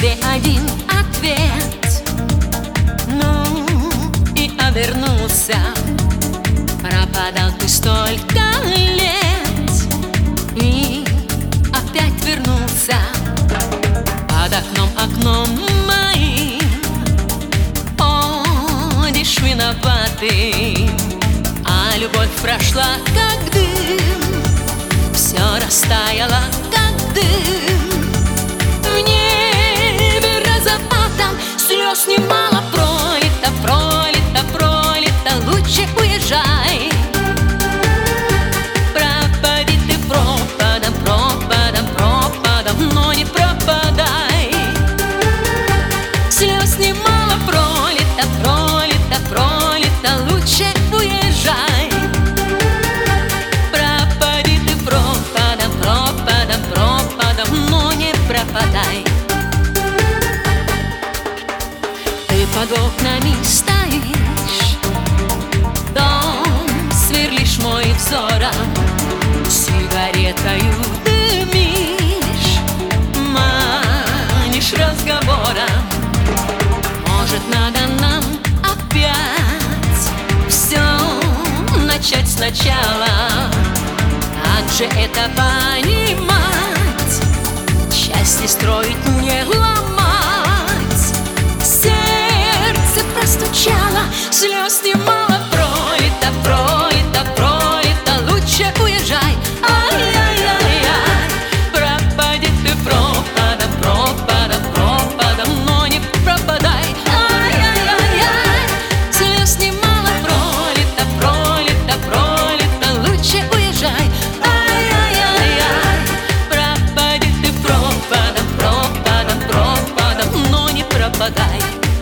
себе один ответ. Ну и обернулся. Пропадал ты столько лет и опять вернулся. Под окном моим ходишь виноватый, а любовь прошла как дым, все растаяло как дым. В небе розоватом слез немало пролито, пролито, пролито, лучше уезжай. Пропади ты пропадом, пропадом, пропадом, но не пропадай. Слез немало пролито, пролито, пролито, лучше уезжай. Пропади ты пропадом, пропадом, пропадом, но не пропадай. Ты под окнами стоишь, дом сверлишь мой взором, сигаретою дымишь, манишь разговором. Может, надо нам опять все начать сначала? Как же это понимать? Счастье строить, не ломать. Сердце простучало, слез немало пролито, пролито, пролито, лучше уезжай. Ай-яй-яй-яй, пропади ты пропадом, пропадом, пропадом, но не пропадай. Ай-яй-яй-яй, слез немало пролито, пролито, пролито, лучше уезжай. Ай-яй-яй-яй, пропади ты пропадом, пропадом, пропадом, но не пропадай.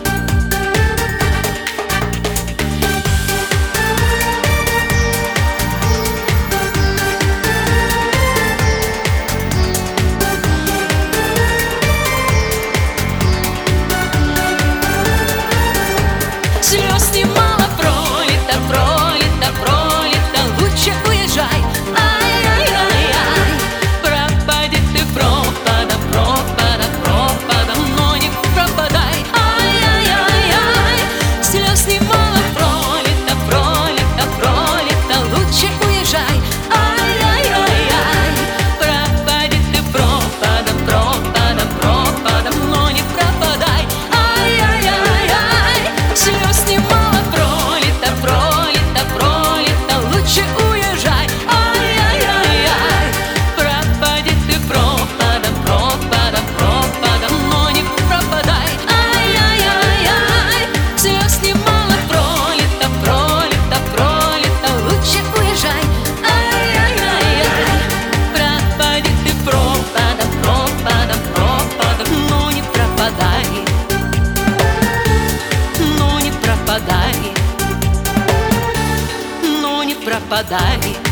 Слез немало пролито, пролито, пролито, лучше уезжай. Ай-яй-яй-яй, пропади ты пропадом, пропадом, пропадом, но не пропадай. Ай-яй-яй-яй, слез немало пролито, пролито, пролито, лучше уезжай. Ай-яй-яй-яй, пропади ты пропадом, пропадом, пропадом, но не пропадай. Ай-яй-яй-яй, слез немало пролито, пролито, пролито, лучше уезжай. Ай-яй-яй-яй, пропади ты пропадом, пропадом, пропадом, но не пропадай. Ай-яй-яй-яй, слез немало пролито, пролито, пролито, лучше уезжай. Ай-яй-яй-яй, пропади ты пропадом, пропадом, пропадом, но не пропадай. Ну не пропадай, ну не пропадай.